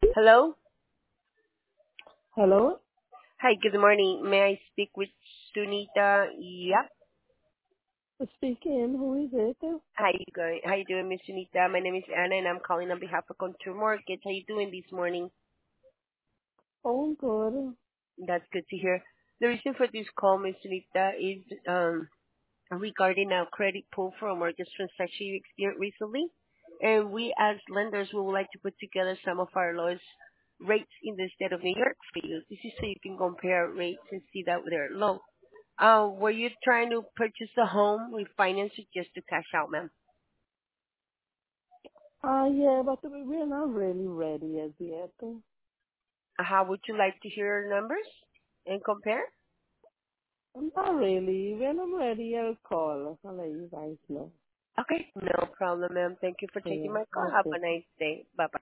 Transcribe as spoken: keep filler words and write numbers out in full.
Hello? Hello? Hi, good morning. May I speak with Sunita? Yeah. Speaking. Who is it? How you going? How you doing, Miss Sunita? My name is Anna, and I'm calling on behalf of Contour Mortgage. How you doing this morning? Oh, good. That's good to hear. The reason for this call, Miss Sunita, is um regarding our credit pull for a mortgage transaction you experienced recently. And we, as lenders, we would like to put together some of our lowest rates in the state of New York for you. This is so you can compare rates and see that they're low. Uh, were you trying to purchase a home with finance or just to cash out, ma'am? Uh, yeah, but we- we're not really ready as yet. How would you like to hear your numbers and compare? Not really. When I'm ready, I'll call. I'll let you guys know. Okay, no problem, ma'am. Thank you for taking Yeah. my call. Have Okay. a nice day. Bye-bye.